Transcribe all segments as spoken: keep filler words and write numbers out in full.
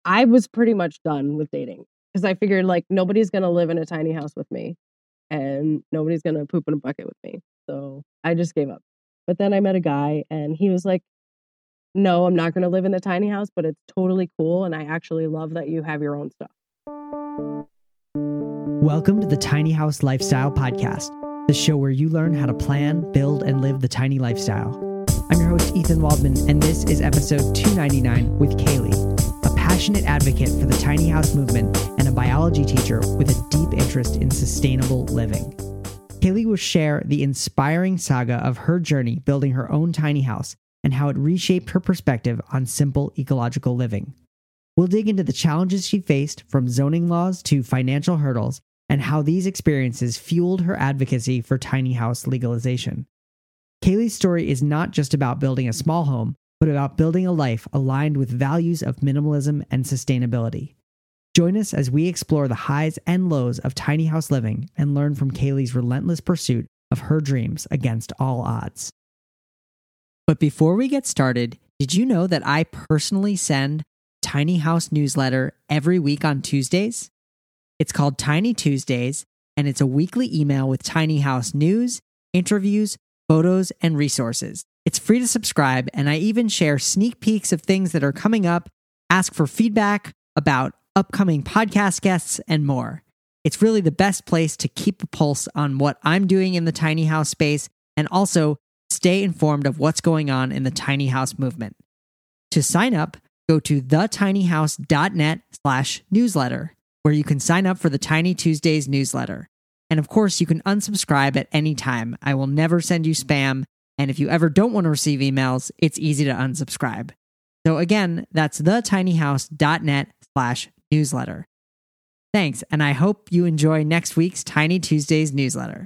I was pretty much done with dating because I figured like nobody's going to live in a tiny house with me and nobody's going to poop in a bucket with me. So I just gave up. But then I met a guy and he was like, no, I'm not going to live in the tiny house, but it's totally cool. And I actually love that you have your own stuff. Welcome to the Tiny House Lifestyle Podcast, the show where you learn how to plan, build, and live the tiny lifestyle. I'm your host, Ethan Waldman, and this is episode two ninety-nine with Kaylee, a passionate advocate for the tiny house movement and a biology teacher with a deep interest in sustainable living. Kaylee will share the inspiring saga of her journey building her own tiny house and how it reshaped her perspective on simple ecological living. We'll dig into the challenges she faced, from zoning laws to financial hurdles, and how these experiences fueled her advocacy for tiny house legalization. Kaylee's story is not just about building a small home, but about building a life aligned with values of minimalism and sustainability. Join us as we explore the highs and lows of tiny house living and learn from Kaylee's relentless pursuit of her dreams against all odds. But before we get started, did you know that I personally send Tiny House newsletter every week on Tuesdays? It's called Tiny Tuesdays, and it's a weekly email with tiny house news, interviews, photos, and resources. It's free to subscribe, and I even share sneak peeks of things that are coming up, ask for feedback about upcoming podcast guests, and more. It's really the best place to keep a pulse on what I'm doing in the tiny house space and also stay informed of what's going on in the tiny house movement. To sign up, go to thetinyhouse.net slash newsletter, where you can sign up for the Tiny Tuesdays newsletter. And of course, you can unsubscribe at any time. I will never send you spam. And if you ever don't want to receive emails, it's easy to unsubscribe. So again, that's thetinyhouse.net slash newsletter. Thanks, and I hope you enjoy next week's Tiny Tuesdays newsletter.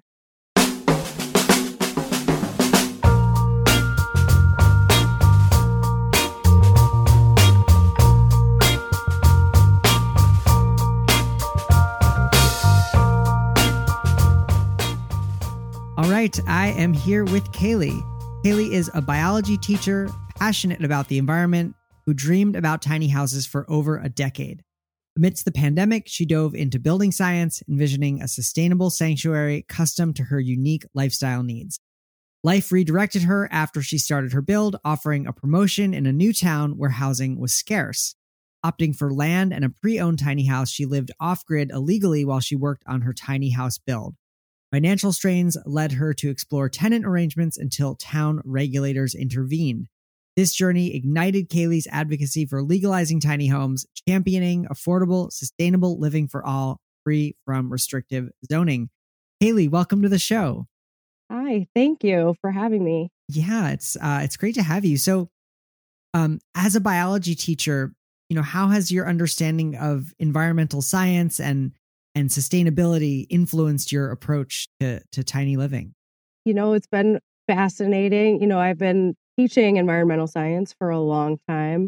All right, I am here with Kaylee. Kaylee is a biology teacher, passionate about the environment, who dreamed about tiny houses for over a decade. Amidst the pandemic, she dove into building science, envisioning a sustainable sanctuary custom to her unique lifestyle needs. Life redirected her after she started her build, offering a promotion in a new town where housing was scarce. Opting for land and a pre-owned tiny house, she lived off-grid illegally while she worked on her tiny house build. Financial strains led her to explore tenant arrangements until town regulators intervened. This journey ignited Kaylee's advocacy for legalizing tiny homes, championing affordable, sustainable living for all, free from restrictive zoning. Kaylee, welcome to the show. Hi, thank you for having me. Yeah, it's uh, it's great to have you. So, um, as a biology teacher, you know, how has your understanding of environmental science and and sustainability influenced your approach to, to tiny living? You know, it's been fascinating. You know, I've been teaching environmental science for a long time.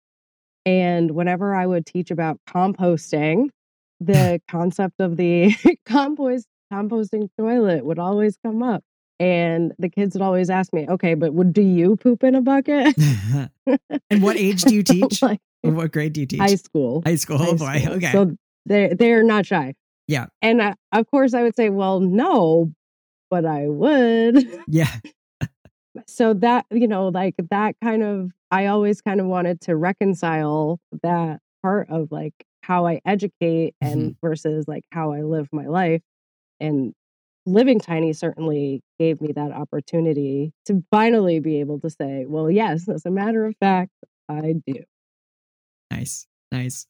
And whenever I would teach about composting, the concept of the compost composting toilet would always come up. And the kids would always ask me, okay, but would, do you poop in a bucket? And what age do you teach? Like, what grade do you teach? High school. High school. High Oh boy. school. Okay. So they're, they're not shy. Yeah. And uh, of course I would say, well, no, but I would. Yeah. So that, you know, like that kind of, I always kind of wanted to reconcile that part of like how I educate and mm-hmm. versus like how I live my life. And living tiny certainly gave me that opportunity to finally be able to say, well, yes, as a matter of fact, I do. Nice. Nice.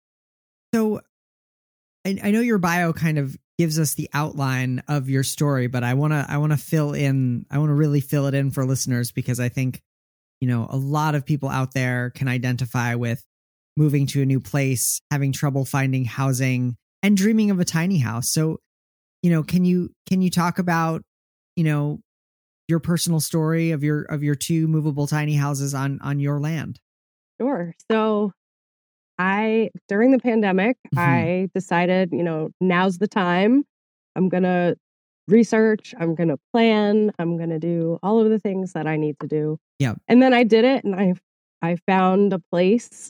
So I, I know your bio kind of gives us the outline of your story, but I want to I want to fill in I want to really fill it in for listeners, because I think, you know, a lot of people out there can identify with moving to a new place, having trouble finding housing, and dreaming of a tiny house. So, you know, can you can you talk about, you know, your personal story of your of your two movable tiny houses on on your land? Sure. So I, during the pandemic, mm-hmm. I decided, you know, now's the time. I'm going to research. I'm going to plan. I'm going to do all of the things that I need to do. Yeah. And then I did it, and I I found a place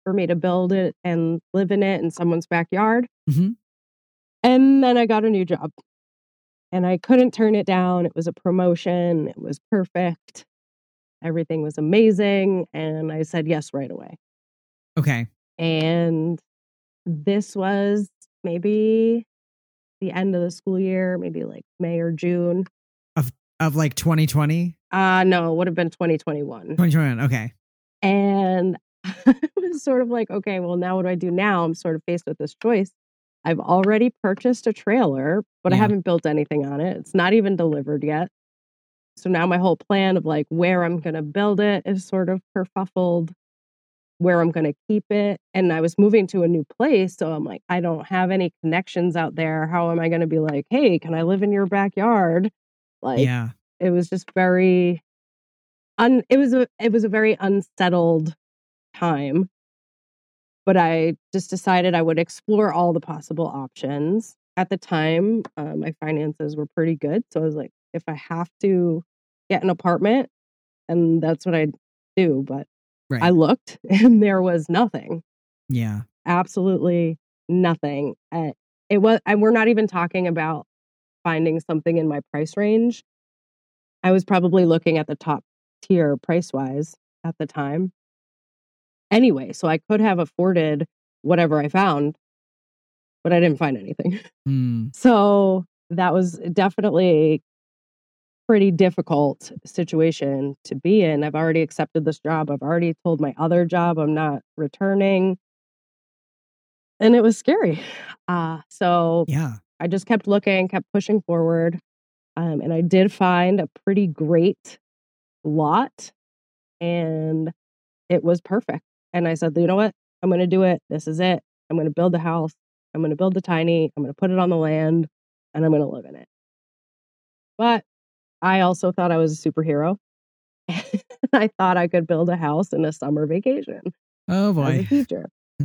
for me to build it and live in it in someone's backyard. Mm-hmm. And then I got a new job and I couldn't turn it down. It was a promotion. It was perfect. Everything was amazing. And I said yes right away. Okay. And this was maybe the end of the school year, maybe like May or June. Of of like twenty twenty? Uh, no, it would have been twenty twenty-one. twenty twenty-one, okay. And it was sort of like, okay, well, now what do I do now? I'm sort of faced with this choice. I've already purchased a trailer, but Yeah. I haven't built anything on it. It's not even delivered yet. So now my whole plan of like where I'm going to build it is sort of kerfuffled, where I'm going to keep it. And I was moving to a new place. So I'm like, I don't have any connections out there. How am I going to be like, hey, can I live in your backyard? Like, Yeah. it was just very, un, it was a, it was a very unsettled time. But I just decided I would explore all the possible options. At the time, uh, my finances were pretty good. So I was like, if I have to get an apartment, and that's what I do. But Right. I looked and there was nothing. Yeah. Absolutely nothing. Uh, it was, and we're not even talking about finding something in my price range. I was probably looking at the top tier price wise at the time. Anyway, so I could have afforded whatever I found, but I didn't find anything. Mm. So that was definitely a pretty difficult situation to be in. I've already accepted this job. I've already told my other job I'm not returning. And it was scary. Uh, so Yeah. I just kept looking, kept pushing forward. Um, and I did find a pretty great lot. And it was perfect. And I said, you know what? I'm going to do it. This is it. I'm going to build a house. I'm going to build the tiny. I'm going to put it on the land and I'm going to live in it. But I also thought I was a superhero. I thought I could build a house in a summer vacation. Oh, boy. As a teacher.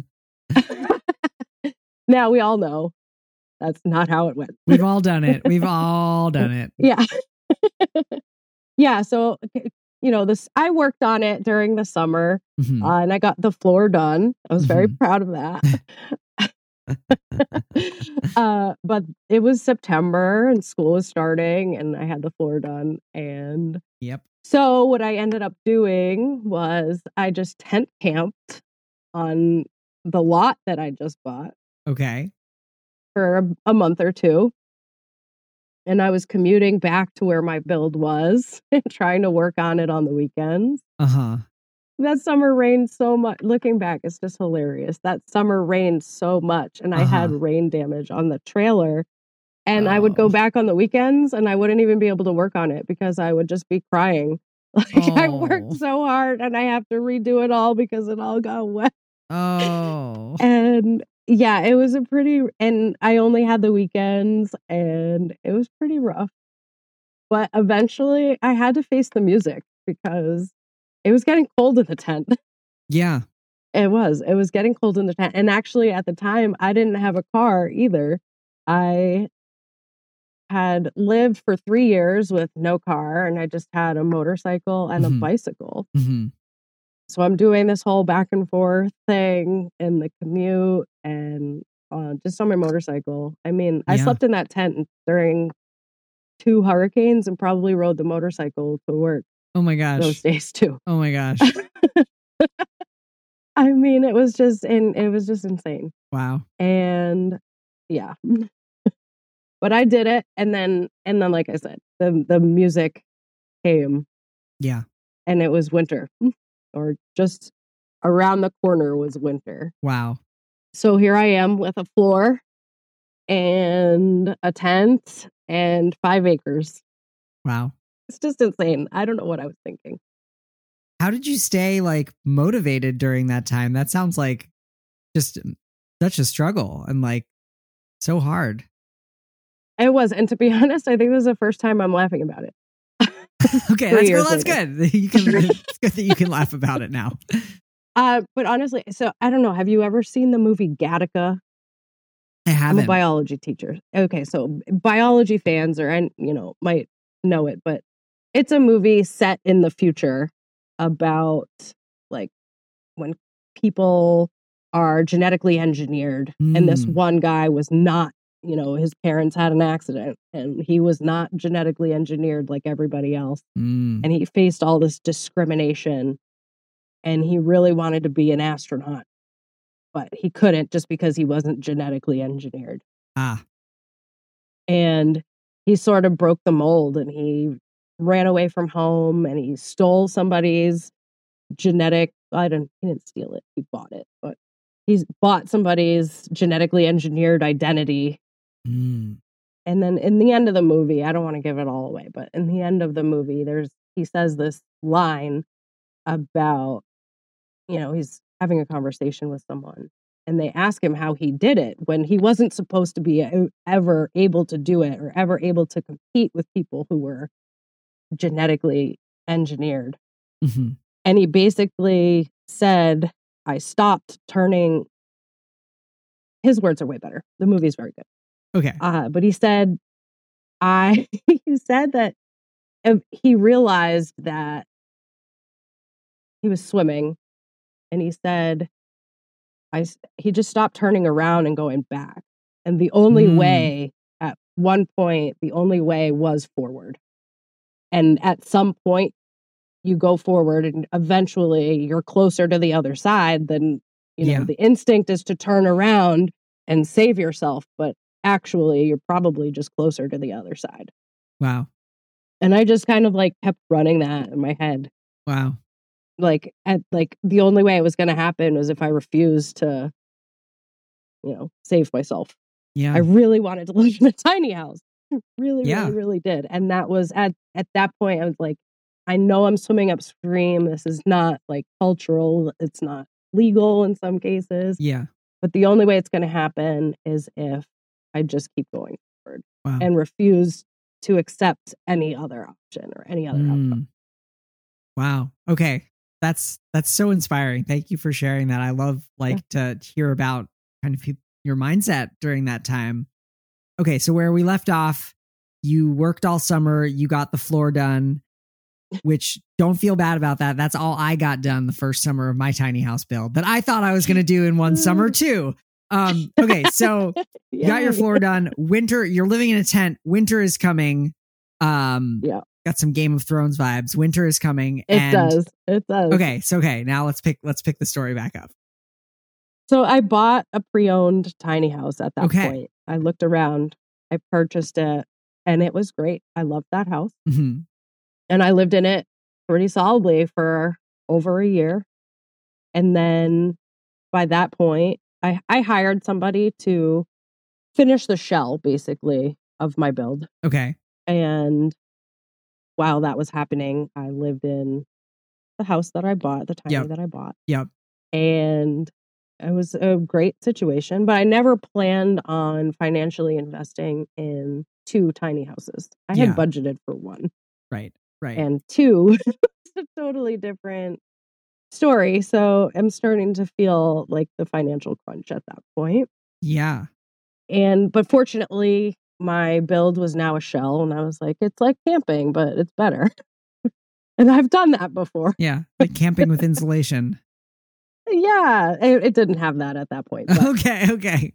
Now we all know that's not how it went. We've all done it. We've all done it. Yeah. Yeah. So, you know, this, I worked on it during the summer Mm-hmm. uh, and I got the floor done. I was very Mhm. proud of that. uh, but it was September and school was starting and I had the floor done. And Yep. so what I ended up doing was I just tent camped on the lot that I just bought Okay. for a, a month or two. And I was commuting back to where my build was and trying to work on it on the weekends. Uh-huh. That summer rained so much. Looking back, it's just hilarious. That summer rained so much and I had Uh-huh. rain damage on the trailer. And I would go Oh. back on the weekends and I wouldn't even be able to work on it because I would just be crying. Like I worked Oh. so hard and I have to redo it all because it all got wet. Oh. And yeah, it was a pretty, and I only had the weekends and it was pretty rough. But eventually I had to face the music because it was getting cold in the tent. Yeah. It was. It was getting cold in the tent. And actually at the time, I didn't have a car either. I had lived for three years with no car and I just had a motorcycle and Mhm. a bicycle. Mm-hmm. So I'm doing this whole back and forth thing in the commute and uh, just on my motorcycle. I mean, I Yeah. slept in that tent during two hurricanes and probably rode the motorcycle to work Oh my those gosh. days too. Oh my gosh. I mean, it was just in, it was just insane. Wow. And yeah, but I did it. And then, and then, like I said, the, the music came Yeah. and it was winter or just around the corner was winter. Wow. So here I am with a floor and a tent and five acres. Wow. It's just insane. I don't know what I was thinking. How did you stay like motivated during that time? That sounds like just such a struggle and like so hard. It was. And to be honest, I think this is the first time I'm laughing about it. Okay, Three that's years well, that's later. good. You can it's good that you can laugh about it now. Uh, but honestly, so I don't know. Have you ever seen the movie Gattaca? I I'm a haven't. biology teacher. Okay, so biology fans or and you know might know it, but it's a movie set in the future about like when people are genetically engineered. Mm. And this one guy was not, you know, his parents had an accident and he was not genetically engineered like everybody else. Mm. And he faced all this discrimination and he really wanted to be an astronaut, but he couldn't just because he wasn't genetically engineered. Ah. And he sort of broke the mold and he ran away from home and he stole somebody's genetic, I don't, he didn't steal it, he bought it, but he's bought somebody's genetically engineered identity. Mm. And then in the end of the movie, I don't want to give it all away, but in the end of the movie, there's, he says this line about, you know, he's having a conversation with someone and they ask him how he did it when he wasn't supposed to be ever able to do it or ever able to compete with people who were genetically engineered. Mm-hmm. And he basically said, I stopped turning. His words are way better. The movie is very good. Okay. Uh, but he said, I, he said that he realized that he was swimming and he said, I, he just stopped turning around and going back. And the only mm. way at one point, the only way was forward. And at some point you go forward and eventually you're closer to the other side than, you know, yeah. the instinct is to turn around and save yourself. But actually you're probably just closer to the other side. Wow. And I just kind of like kept running that in my head. Wow. Like, at, like the only way it was going to happen was if I refused to, you know, save myself. Yeah. I really wanted to live in a tiny house. really, yeah. really, really did. And that was at, at that point, I was like, I know I'm swimming upstream. This is not like cultural. It's not legal in some cases. Yeah. But the only way it's going to happen is if I just keep going forward wow. and refuse to accept any other option or any other mm. outcome. Wow. Okay. That's, that's so inspiring. Thank you for sharing that. I love like yeah. to hear about kind of your mindset during that time. Okay. So where we left off, you worked all summer, you got the floor done, which don't feel bad about that. That's all I got done the first summer of my tiny house build that I thought I was going to do in one summer too. Um, okay. So you got your floor done. Winter, you're living in a tent. Winter is coming. Um, yeah. Got some Game of Thrones vibes. Winter is coming. It and, does. It does. Okay. So, okay. Now let's pick, let's pick the story back up. So I bought a pre-owned tiny house at that okay. point. I looked around, I purchased it and it was great. I loved that house. Mm-hmm. And I lived in it pretty solidly for over a year. And then by that point, I, I hired somebody to finish the shell basically of my build. Okay. And while that was happening, I lived in the house that I bought, the tiny yep. that I bought. Yep. And it was a great situation, but I never planned on financially investing in two tiny houses. I yeah. had budgeted for one. Right. Right. And two, it's a totally different story. So I'm starting to feel like the financial crunch at that point. Yeah. And, but fortunately, my build was now a shell. And I was like, it's like camping, but it's better. And I've done that before. Yeah. Like camping with insulation. Yeah. It, it didn't have that at that point. But. Okay. Okay.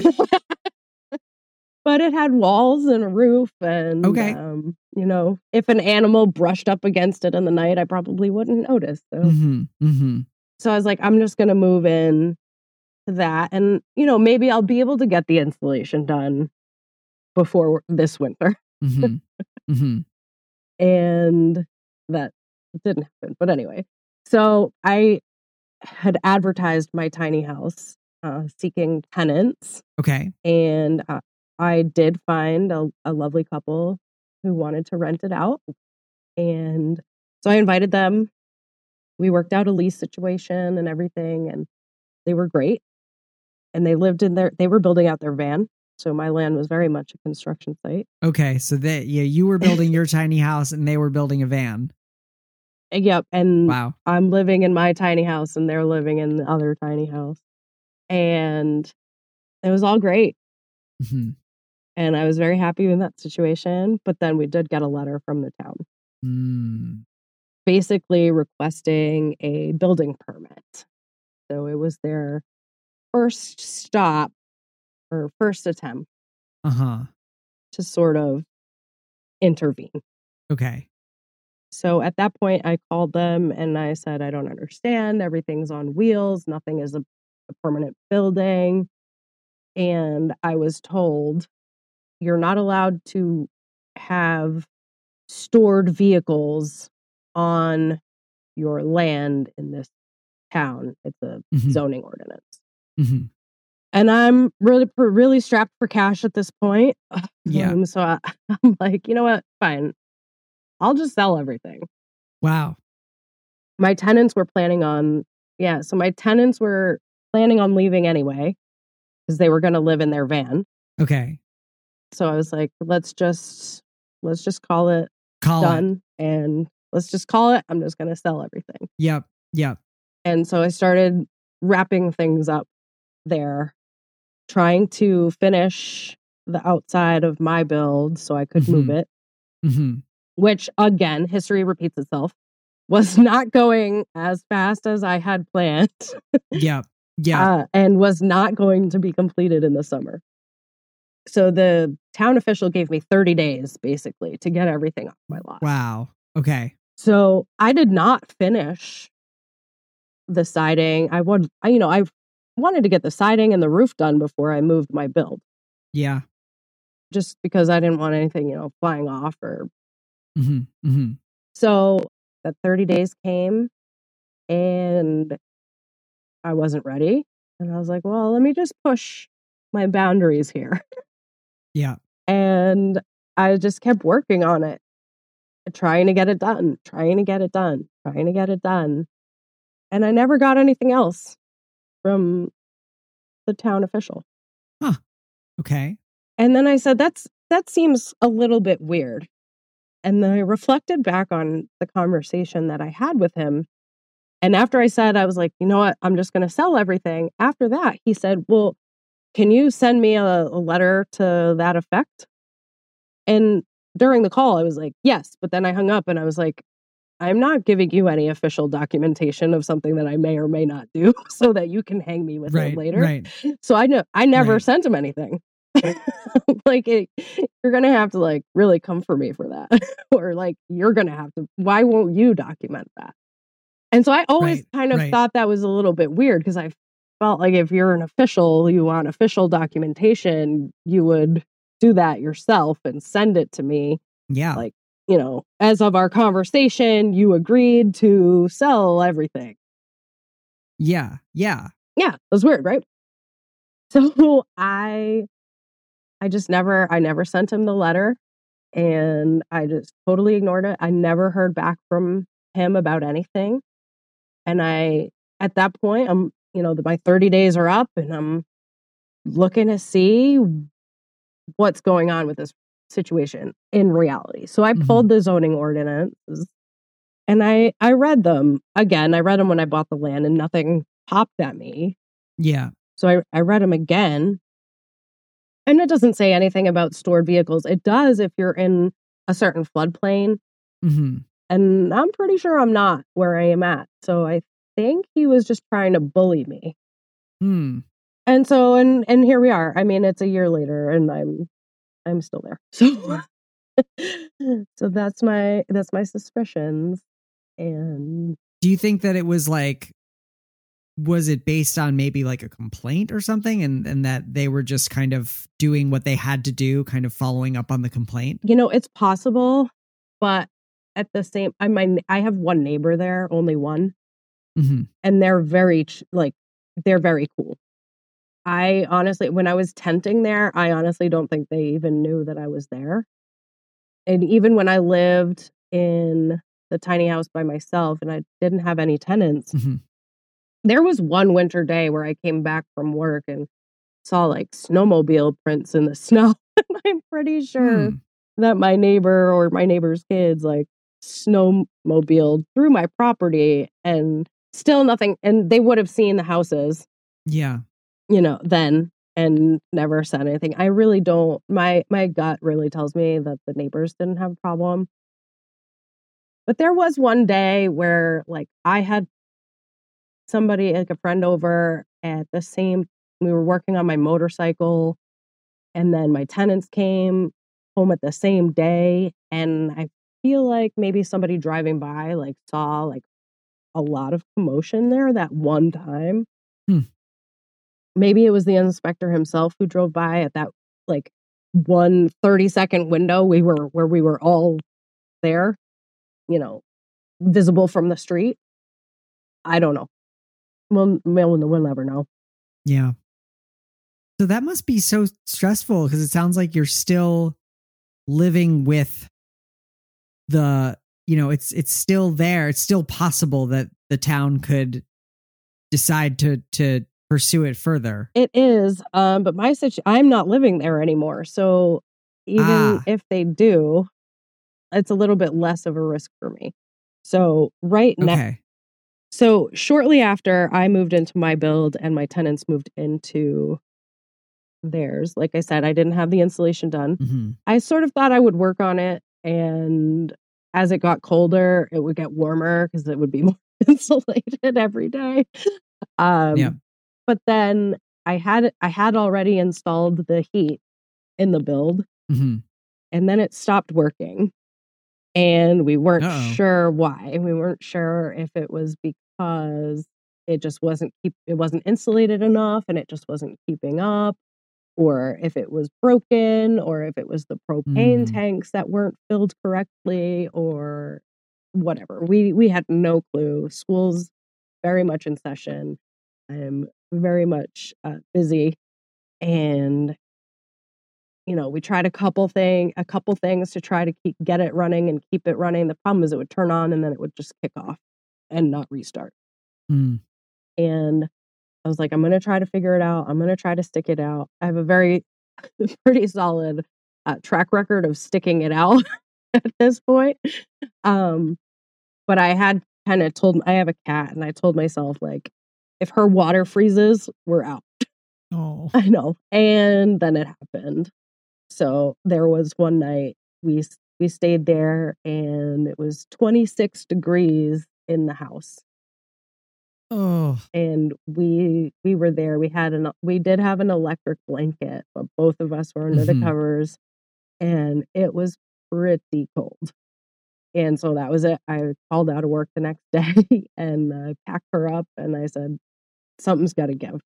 But it had walls and a roof and, okay. um, you know, if an animal brushed up against it in the night, I probably wouldn't notice. So, mm-hmm. Mm-hmm. so I was like, I'm just going to move in to that. And, you know, maybe I'll be able to get the installation done before this winter. Mm-hmm. Mm-hmm. And that didn't happen. But anyway, so I had advertised my tiny house uh, seeking tenants. Okay. And uh, I did find a, a lovely couple who wanted to rent it out. And so I invited them. We worked out a lease situation and everything. And they were great. And they lived in their, they were building out their van. So my land was very much a construction site. Okay. So that, yeah, you were building your tiny house and they were building a van. Yep. And wow. I'm living in my tiny house and they're living in the other tiny house. And it was all great. Mm-hmm. And I was very happy with that situation. But then we did get a letter from the town. Mm. Basically requesting a building permit. So it was their first stop or first attempt Uh-huh. to sort of intervene. Okay. So at that point, I called them and I said, I don't understand. Everything's on wheels. Nothing is a, a permanent building. And I was told, you're not allowed to have stored vehicles on your land in this town. It's a Mhm. zoning ordinance. Mhm. And I'm really, really strapped for cash at this point. Yeah. Um, so I, I'm like, you know what? Fine. I'll just sell everything. Wow. My tenants were planning on, yeah, so my tenants were planning on leaving anyway because they were going to live in their van. Okay. So I was like, let's just, let's just call it Call done it. and let's just call it. I'm just going to sell everything. Yep. Yep. And so I started wrapping things up there, trying to finish the outside of my build so I could Mhm. move it, Mhm. which again, history repeats itself, was not going as fast as I had planned. Yep. Yeah. Uh, and was not going to be completed in the summer. So the town official gave me thirty days basically to get everything off my lot. Wow. Okay. So I did not finish the siding. I would, I, you know, I wanted to get the siding and the roof done before I moved my build, Yeah. just because I didn't want anything, you know, flying off or. Mhm. Mhm. So that thirty days came and I wasn't ready. And I was like, well, let me just push my boundaries here. Yeah. And I just kept working on it, trying to get it done, trying to get it done, trying to get it done. And I never got anything else from the town official. Huh. Okay. And then I said, that's that seems a little bit weird. And then I reflected back on the conversation that I had with him. And after I said, I was like, you know what, I'm just going to sell everything. After that, he said, well, can you send me a, a letter to that effect? And during the call, I was like, yes. But then I hung up and I was like, I'm not giving you any official documentation of something that I may or may not do so that you can hang me with Right. it later. Right. So I know I never Right. sent him anything. Like, it, you're going to have to like really come for me for that. Or like, you're going to have to, why won't you document that? And so I always Right. kind of Right. thought that was a little bit weird because I felt like if you're an official, you want official documentation, you would do that yourself and send it to me. Yeah. Like, you know, as of our conversation, you agreed to sell everything. Yeah. Yeah. Yeah, it was weird, right? So I I just never I never sent him the letter and I just totally ignored it. I never heard back from him about anything. And I at that point, I'm, you know, my thirty days are up and I'm looking to see what's going on with this situation in reality. So I Mhm. pulled the zoning ordinances and I I read them again. I read them when I bought the land and nothing popped at me. Yeah. So I, I read them again. And it doesn't say anything about stored vehicles. It does if you're in a certain floodplain. Mhm. And I'm pretty sure I'm not where I am at. So I think he was just trying to bully me. Hmm. And so and and here we are. I mean, it's a year later and I'm I'm still there. So so that's my that's my suspicions. And Do you think that it was like, was it based on maybe like a complaint or something, and and that they were just kind of doing what they had to do, kind of following up on the complaint? you know, it's possible, but at the same I mean, I have one neighbor there, only one, Mm-hmm. and they're very ch- like they're very cool. I honestly, when I was tenting there, I honestly don't think they even knew that I was there. And even when I lived in the tiny house by myself and I didn't have any tenants, Mm-hmm. there was one winter day where I came back from work and saw like snowmobile prints in the snow. I'm pretty sure Hmm. that my neighbor or my neighbor's kids like snowmobiled through my property and still nothing. And they would have seen the houses, Yeah. you know, then and never said anything. I really don't. My my gut really tells me that the neighbors didn't have a problem. But there was one day where like I had somebody, like a friend over at the same, we were working on my motorcycle, and then my tenants came home at the same day, and I feel like maybe somebody driving by like saw like a lot of commotion there that one time. Hmm. Maybe it was the inspector himself who drove by at that like one thirty second window we were where we were all there, you know, visible from the street. I don't know. We'll, we'll, we'll never know. Yeah. So that must be so stressful because it sounds like you're still living with the, you know, it's it's still there. It's still possible that the town could decide to to pursue it further. It is, um, but my situation, I'm not living there anymore. So even Ah. if they do, it's a little bit less of a risk for me. So right now, Okay. so shortly after I moved into my build and my tenants moved into theirs, like I said, I didn't have the insulation done. Mm-hmm. I sort of thought I would work on it, and as it got colder, it would get warmer because it would be more insulated every day. Um, Yeah. But then I had I had already installed the heat in the build, Mm-hmm. and then it stopped working, and we weren't Uh-oh. sure why. We weren't sure if it was because it just wasn't keep it wasn't insulated enough, and it just wasn't keeping up, or if it was broken, or if it was the propane Mm. tanks that weren't filled correctly, or whatever. We we had no clue. School's very much in session. I'm very much uh, busy, and you know, we tried a couple thing, a couple things to try to keep get it running and keep it running. The problem is it would turn on and then it would just kick off and not restart. Mm. And I was like, I'm going to try to figure it out. I'm going to try to stick it out. I have a very pretty solid uh, track record of sticking it out at this point. Um, but I had kind of told, I have a cat, and I told myself, like, if her water freezes, we're out. Oh. I know. And then it happened. So there was one night we we stayed there, and it was twenty-six degrees in the house. Oh. And we we were there. We had an we did have an electric blanket, but both of us were under Mm-hmm. the covers, and it was pretty cold. And so that was it. I called out of work the next day and uh, packed her up, and I said, something's got to give.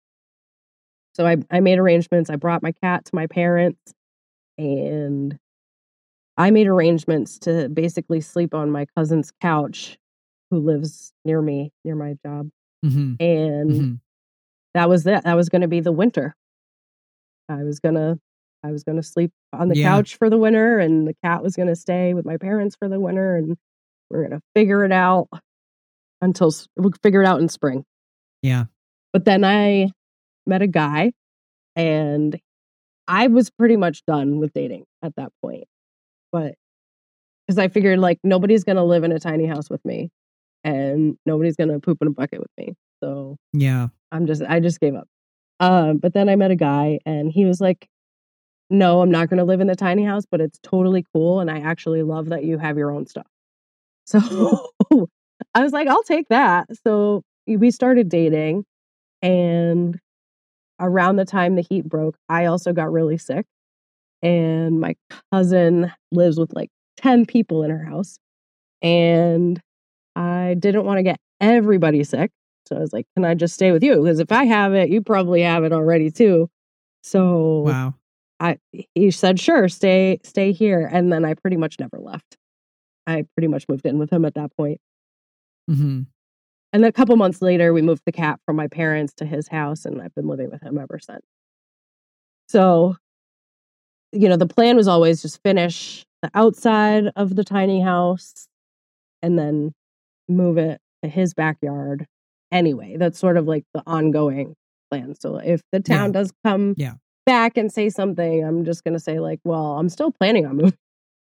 So I, I made arrangements. I brought my cat to my parents, and I made arrangements to basically sleep on my cousin's couch, who lives near me, near my job. Mm-hmm. And Mm-hmm. that was it. That was going to be the winter. I was going to I was going to sleep on the Yeah. couch for the winter, and the cat was going to stay with my parents for the winter, and we're going to figure it out until we'll figure it out in spring. Yeah. But then I met a guy, and I was pretty much done with dating at that point. But because I figured, like, nobody's going to live in a tiny house with me, and nobody's going to poop in a bucket with me. So Yeah. I'm just, I just gave up. Um, but then I met a guy, and he was like, no, I'm not going to live in the tiny house, but it's totally cool. And I actually love that you have your own stuff. So I was like, I'll take that. So we started dating, and around the time the heat broke, I also got really sick. And my cousin lives with like ten people in her house. And I didn't want to get everybody sick. So I was like, can I just stay with you? Because if I have it, you probably have it already too. So Wow. I he said, sure, stay, stay here. And then I pretty much never left. I pretty much moved in with him at that point. Mm-hmm. And a couple months later, we moved the cat from my parents to his house, and I've been living with him ever since. So, you know, the plan was always just finish the outside of the tiny house and then move it to his backyard. Anyway, that's sort of like the ongoing plan. So if the town Yeah. does come Yeah. back and say something, I'm just going to say, like, well, I'm still planning on moving.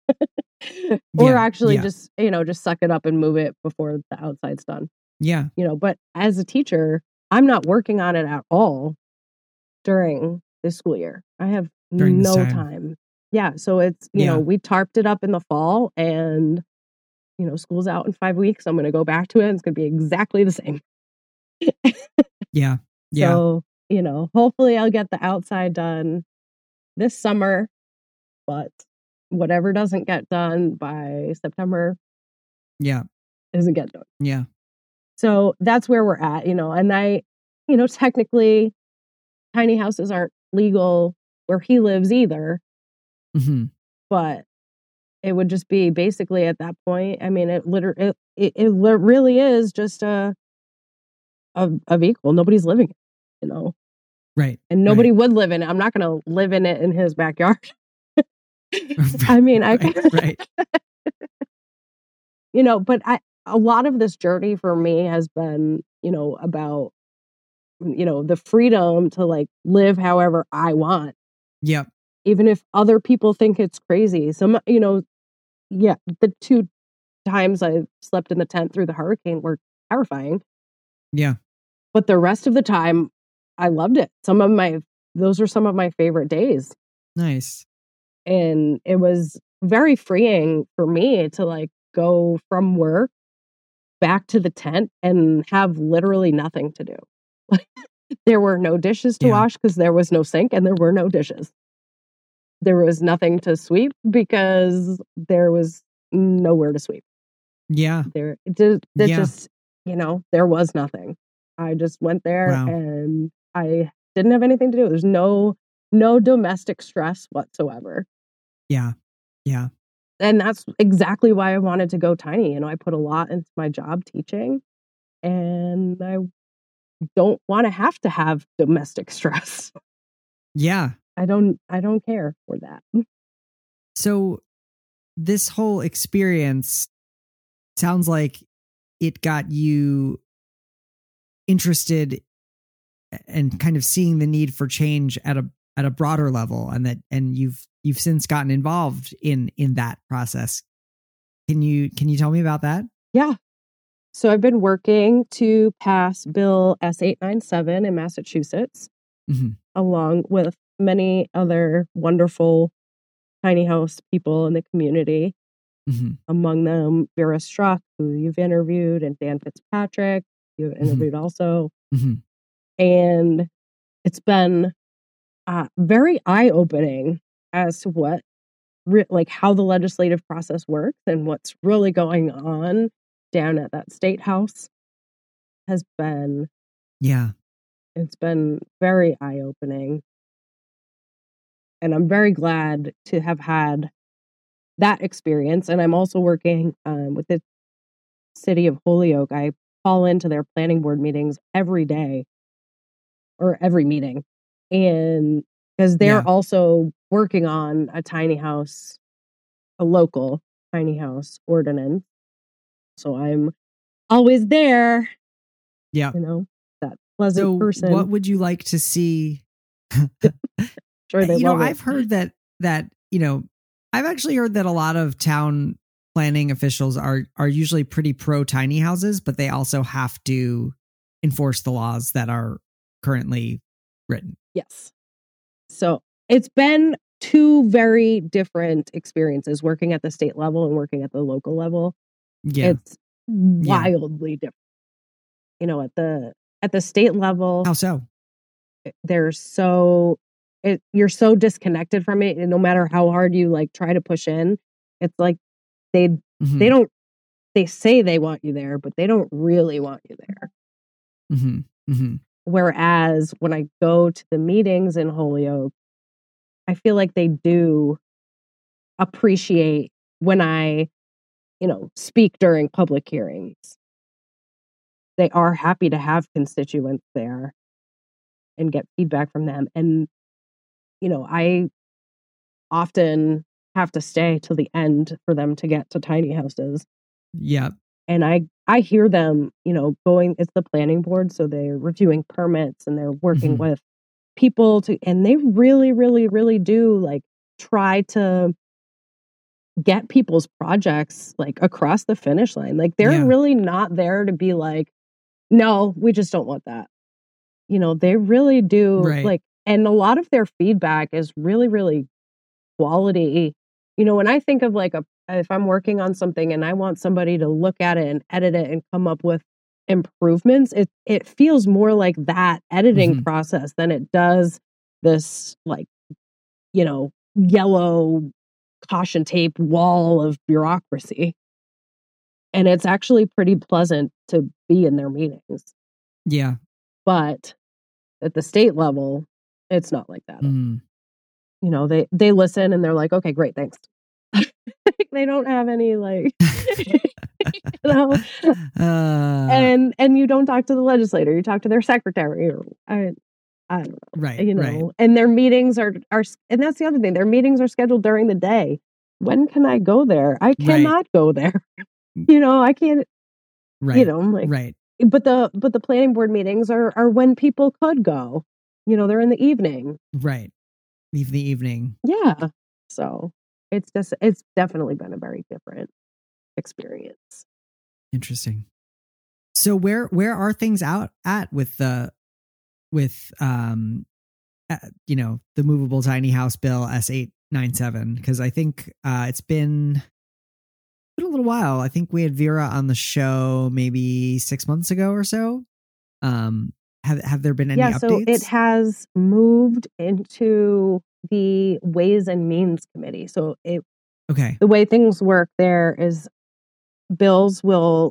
Or Yeah, actually yeah. just, you know, just suck it up and move it before the outside's done. Yeah. You know, but as a teacher, I'm not working on it at all during this school year. I have During this no time. time. Yeah. So it's, you Yeah. know, we tarped it up in the fall, and, you know, school's out in five weeks. I'm going to go back to it, and it's going to be exactly the same. Yeah. Yeah. So, you know, hopefully I'll get the outside done this summer, but whatever doesn't get done by September Yeah. doesn't get done. Yeah. So that's where we're at, you know, and I, you know, technically tiny houses aren't legal where he lives either, Mm-hmm. but it would just be basically at that point. I mean, it literally, it, it, it li- really is just a, a, a vehicle. Nobody's living it, you know, Right. and nobody right. would live in it. I'm not going to live in it in his backyard. I mean, I, right. right. you know, but I, a lot of this journey for me has been, you know, about, you know, the freedom to like live however I want. Yep. Even if other people think it's crazy. Some, you know, yeah, the two times I slept in the tent through the hurricane were terrifying. Yeah. But the rest of the time, I loved it. Some of my, those are some of my favorite days. Nice. And it was very freeing for me to like go from work back to the tent and have literally nothing to do. There were no dishes to Yeah. wash because there was no sink and there were no dishes. There was nothing to sweep because there was nowhere to sweep. Yeah. There, it did, it Yeah. just, you know, there was nothing. I just went there Wow. and I didn't have anything to do. There's no, no domestic stress whatsoever. Yeah. Yeah. And that's exactly why I wanted to go tiny. You know, I put a lot into my job teaching and I don't want to have to have domestic stress. Yeah. I don't, I don't care for that. So this whole experience sounds like it got you interested and kind of seeing the need for change at a at a broader level, and that and you've you've since gotten involved in in that process. Can you can you tell me about that? Yeah. So I've been working to pass Bill S eight ninety-seven in Massachusetts, Mm-hmm. along with many other wonderful tiny house people in the community. Mm-hmm. Among them, Vera Struck, who you've interviewed, and Dan Fitzpatrick, you've interviewed mm-hmm. also. Mm-hmm. And it's been uh, very eye-opening as to what, re- like how the legislative process works and what's really going on down at that state house has been, yeah, it's been very eye-opening. And I'm very glad to have had that experience. And I'm also working um, with the city of Holyoke. I call into their planning board meetings every day or every meeting. And because they're yeah. also working on a tiny house, a local tiny house ordinance. So I'm always there. Yeah. You know, that pleasant so person. What would you like to see? Sure, they you know, love it. I've heard that, that, you know, I've actually heard that a lot of town planning officials are, are usually pretty pro tiny houses, but they also have to enforce the laws that are currently written. Yes. So it's been two very different experiences working at the state level and working at the local level. Yeah. It's wildly yeah. different. You know, at the at the state level. How so? They're so it, you're so disconnected from it, and no matter how hard you like try to push in, it's like they mm-hmm. they don't they say they want you there, but they don't really want you there. Mm-hmm. Mm-hmm. Whereas when I go to the meetings in Holyoke, I feel like they do appreciate when I, you know, speak during public hearings. They are happy to have constituents there and get feedback from them. And, you know, I often have to stay till the end for them to get to tiny houses. Yeah. And I, I hear them, you know, going, it's the planning board. So they're reviewing permits and they're working mm-hmm. with people to, and they really, really, really do like try to get people's projects like across the finish line. Like they're yeah. really not there to be like, no, we just don't want that. You know, they really do right. like, and a lot of their feedback is really, really quality. You know, when I think of like a, if I'm working on something and I want somebody to look at it and edit it and come up with improvements, it it feels more like that editing Mhm. process than it does this, like, you know, yellow caution tape wall of bureaucracy. And it's actually pretty pleasant to be in their meetings. Yeah. But at the state level, it's not like that. Mm. You know, they they listen and they're like, "Okay, great, thanks." They don't have any, like, you know, Uh, and and you don't talk to the legislator, you talk to their secretary, or I I don't know, right, you right. know, and their meetings are are s and that's the other thing, their meetings are scheduled during the day. When can I go there? I Right. cannot go there. You know, I can't, you Right, know, I'm like, right. but the but the planning board meetings are are when people could go. You know, they're in the evening. Right. Leave the evening. Yeah. So, it's just it's definitely been a very different experience. Interesting. So where where are things out at with the with um uh, you know, the movable tiny house bill S eight ninety-seven? Because I think uh it's been been a little while. I think we had Vera on the show maybe six months ago or so. Um have have there been any Yeah, so it updates? has moved into the Ways and Means Committee. So it Okay. the way things work there is bills will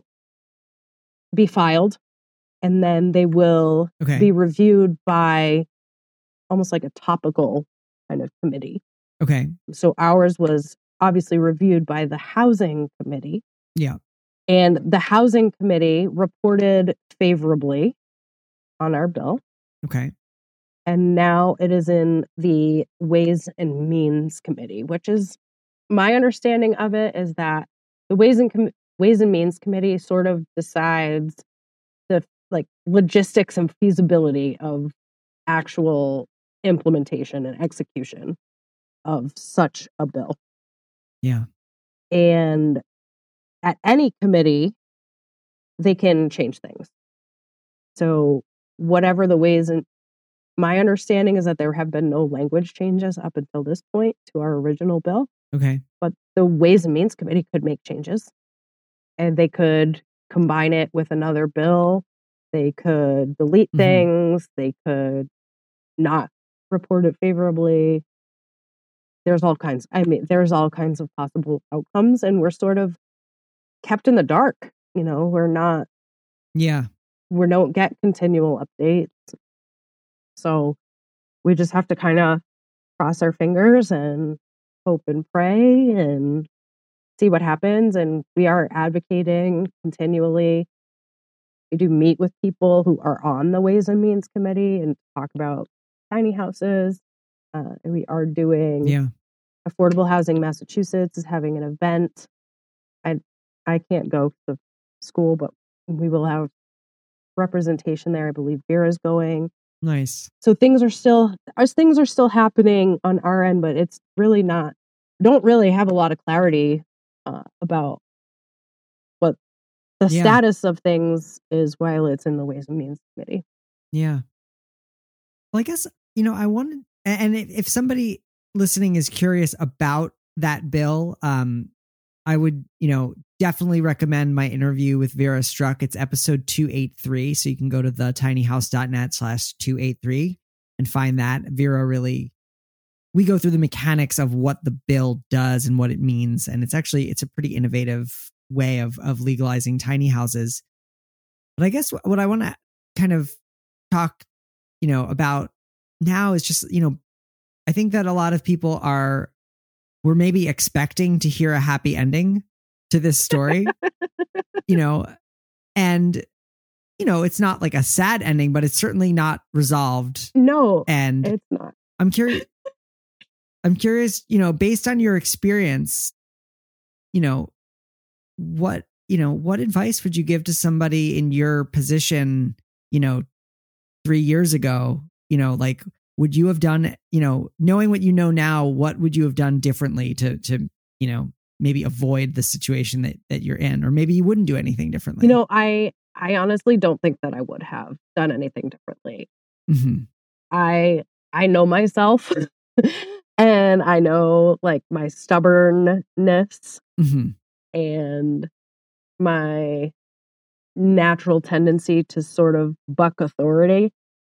be filed and then they will Okay. be reviewed by almost like a topical kind of committee. Okay. So ours was obviously reviewed by the Housing Committee. Yeah. And the Housing Committee reported favorably on our bill. Okay. And now it is in the Ways and Means Committee, which is my understanding of it is that the Ways and Com- Ways and Means Committee sort of decides the like logistics and feasibility of actual implementation and execution of such a bill. Yeah. And at any committee, they can change things. So whatever the ways and my understanding is that there have been no language changes up until this point to our original bill, Okay. but the Ways and Means Committee could make changes and they could combine it with another bill. They could delete Mhm. things. They could not report it favorably. There's all kinds. I mean, there's all kinds of possible outcomes, and we're sort of kept in the dark. You know, we're not, Yeah. we don't get continual updates. So we just have to kind of cross our fingers and hope and pray and see what happens. And we are advocating continually. We do meet with people who are on the Ways and Means Committee and talk about tiny houses. Uh, and we are doing Yeah. Affordable Housing Massachusetts is having an event. I I can't go to the school, but we will have representation there. I believe Vera's going. Nice. So things are still as things are still happening on our end, but it's really not. Don't really have a lot of clarity uh, about what the Yeah. status of things is while it's in the Ways and Means Committee. Yeah. Well, I guess, you know, I wanted, a- and if, if somebody listening is curious about that bill, um, I would, you know, definitely recommend my interview with Vera Struck. It's episode two eighty-three. So you can go to the tinyhouse.net slash 283 and find that. Vera really, we go through the mechanics of what the bill does and what it means. And it's actually, it's a pretty innovative way of, of legalizing tiny houses. But I guess what I want to kind of talk, you know, about now is just, you know, I think that a lot of people are, we're maybe expecting to hear a happy ending to this story, you know, and, you know, it's not like a sad ending, but it's certainly not resolved. No, And it's not. I'm curious, I'm curious, you know, based on your experience, you know, what, you know, what advice would you give to somebody in your position, you know, three years ago, you know, like, would you have done, you know, knowing what you know now, what would you have done differently to, to, you know, maybe avoid the situation that, that you're in, or maybe you wouldn't do anything differently? You know, I, I honestly don't think that I would have done anything differently. Mm-hmm. I, I know myself and I know like my stubbornness Mm-hmm. and my natural tendency to sort of buck authority.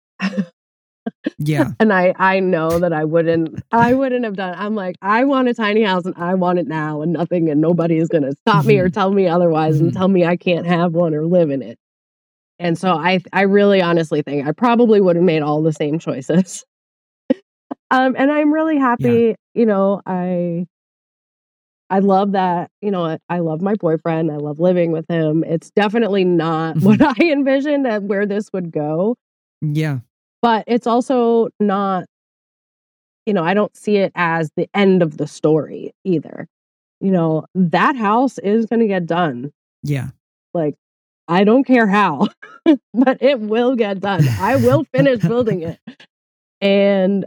Yeah. And I, I know that I wouldn't, I wouldn't have done, I'm like, I want a tiny house and I want it now and nothing and nobody is going to stop mm-hmm. me or tell me otherwise mm-hmm. and tell me I can't have one or live in it. And so I, I really honestly think I probably would have made all the same choices. um, and I'm really happy, yeah. you know, I, I love that, you know, I love my boyfriend. I love living with him. It's definitely not mm-hmm. what I envisioned at where this would go. Yeah. But it's also not, you know, I don't see it as the end of the story either. You know, that house is going to get done. Yeah. Like, I don't care how, but it will get done. I will finish building it. And,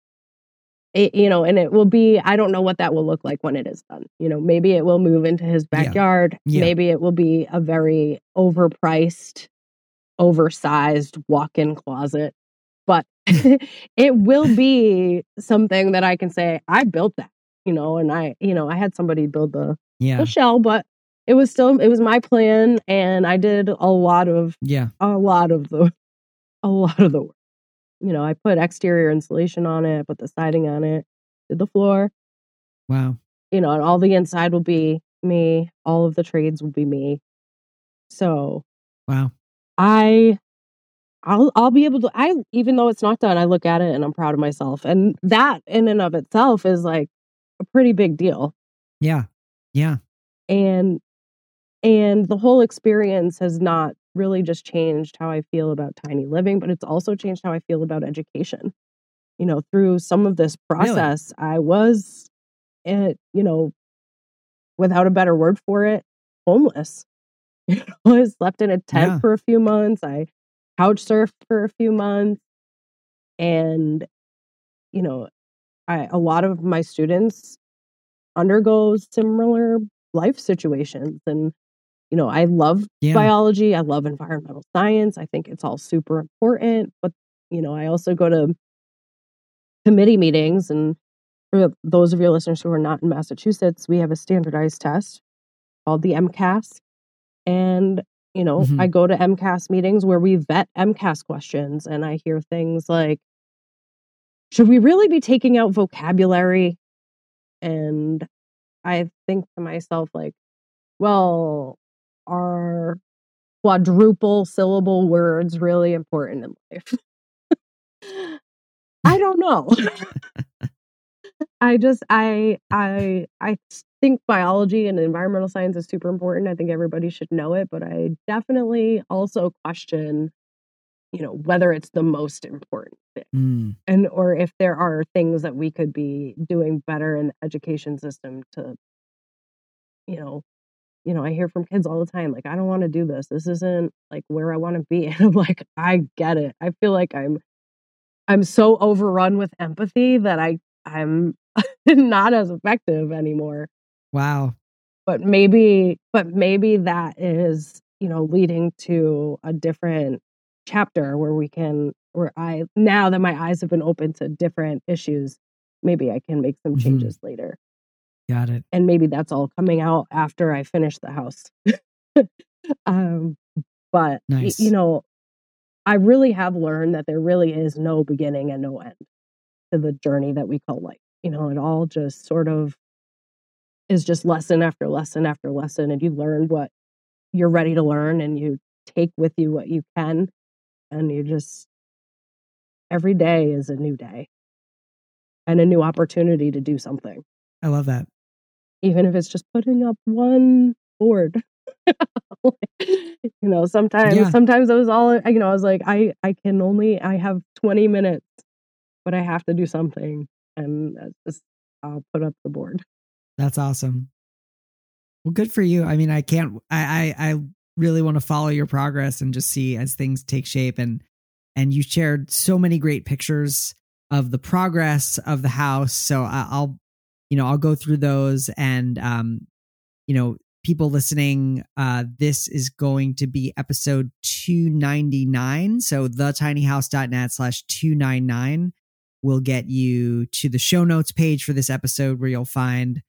it, you know, and it will be, I don't know what that will look like when it is done. You know, maybe it will move into his backyard. Yeah. Yeah. Maybe it will be a very overpriced, oversized walk-in closet. But it will be something that I can say, I built that, you know, and I, you know, I had somebody build the, yeah. the shell, but it was still, it was my plan. And I did a lot of, yeah, a lot of the, a lot of the work. You know, I put exterior insulation on it, put the siding on it, did the floor. Wow. You know, and all the inside will be me. All of the trades will be me. So, wow. I, I'll I'll be able to, I, even though it's not done, I look at it and I'm proud of myself. And that in and of itself is like a pretty big deal. Yeah. Yeah. And, and the whole experience has not really just changed how I feel about tiny living, but it's also changed how I feel about education. You know, through some of this process, really? I was, it, you know, without a better word for it, homeless. You know, I slept in a tent yeah. for a few months. I couch surfed for a few months. And, you know, I, a lot of my students undergo similar life situations. And, you know, I love yeah. biology. I love environmental science. I think it's all super important. But, you know, I also go to committee meetings. And for those of your listeners who are not in Massachusetts, we have a standardized test called the MCAS. And You know, mm-hmm. I go to MCAS meetings where we vet MCAS questions and I hear things like, should we really be taking out vocabulary? And I think to myself, like, well, are quadruple syllable words really important in life? I don't know. I just, I, I, I think biology and environmental science is super important. I think everybody should know it, but I definitely also question, you know, whether it's the most important thing mm. and, or if there are things that we could be doing better in the education system to, you know, you know, I hear from kids all the time, like, I don't want to do this. This isn't like where I want to be. And I'm like, I get it. I feel like I'm, I'm so overrun with empathy that I, I'm not as effective anymore. Wow. But maybe, but maybe that is, you know, leading to a different chapter where we can, where I, now that my eyes have been open to different issues, maybe I can make some changes mm-hmm. later. Got it. And maybe that's all coming out after I finish the house. um, but, nice. y- you know, I really have learned that there really is no beginning and no end to the journey that we call life. You know, it all just sort of is just lesson after lesson after lesson. And you learn what you're ready to learn and you take with you what you can. And you just, every day is a new day and a new opportunity to do something. I love that. Even if it's just putting up one board. You know, sometimes, yeah. sometimes it was all, you know, I was like, I, I can only, I have twenty minutes, but I have to do something. And that's just, I'll put up the board. That's awesome. Well, good for you. I mean, I can't, I, I, I really want to follow your progress and just see as things take shape. And, and you shared so many great pictures of the progress of the house. So I'll, you know, I'll go through those and, um, you know, people listening, uh, this is going to be episode two ninety-nine. So thetinyhouse.net slash 299 will get you to the show notes page for this episode where you'll find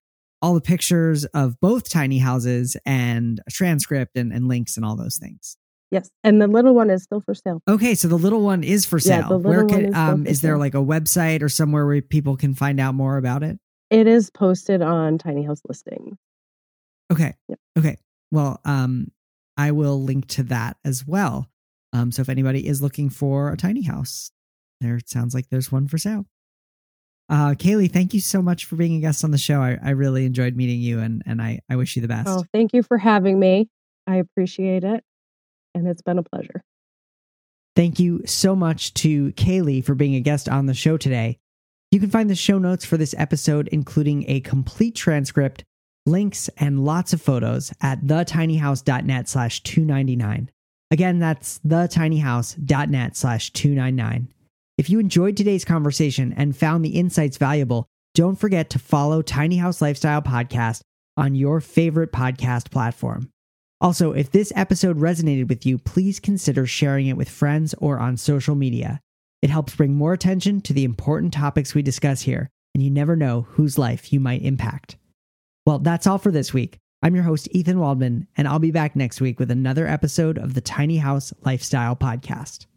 all the pictures of both tiny houses and a transcript and, and links and all those things. Yes. And the little one is still for sale. Okay. So the little one is for sale. Yeah, the little where one can, is um, still for is there sale. like a website or somewhere where people can find out more about it? It is posted on Tiny House Listing. Okay. Yep. Okay. Well, um, I will link to that as well. Um, so if anybody is looking for a tiny house, there it sounds like there's one for sale. Uh, Kaylee, thank you so much for being a guest on the show. I, I really enjoyed meeting you, and, and I, I wish you the best. Oh, thank you for having me. I appreciate it. And it's been a pleasure. Thank you so much to Kaylee for being a guest on the show today. You can find the show notes for this episode, including a complete transcript, links, and lots of photos at thetinyhouse.net slash 299. Again, that's thetinyhouse.net slash 299. If you enjoyed today's conversation and found the insights valuable, don't forget to follow Tiny House Lifestyle Podcast on your favorite podcast platform. Also, if this episode resonated with you, please consider sharing it with friends or on social media. It helps bring more attention to the important topics we discuss here, and you never know whose life you might impact. Well, that's all for this week. I'm your host, Ethan Waldman, and I'll be back next week with another episode of the Tiny House Lifestyle Podcast.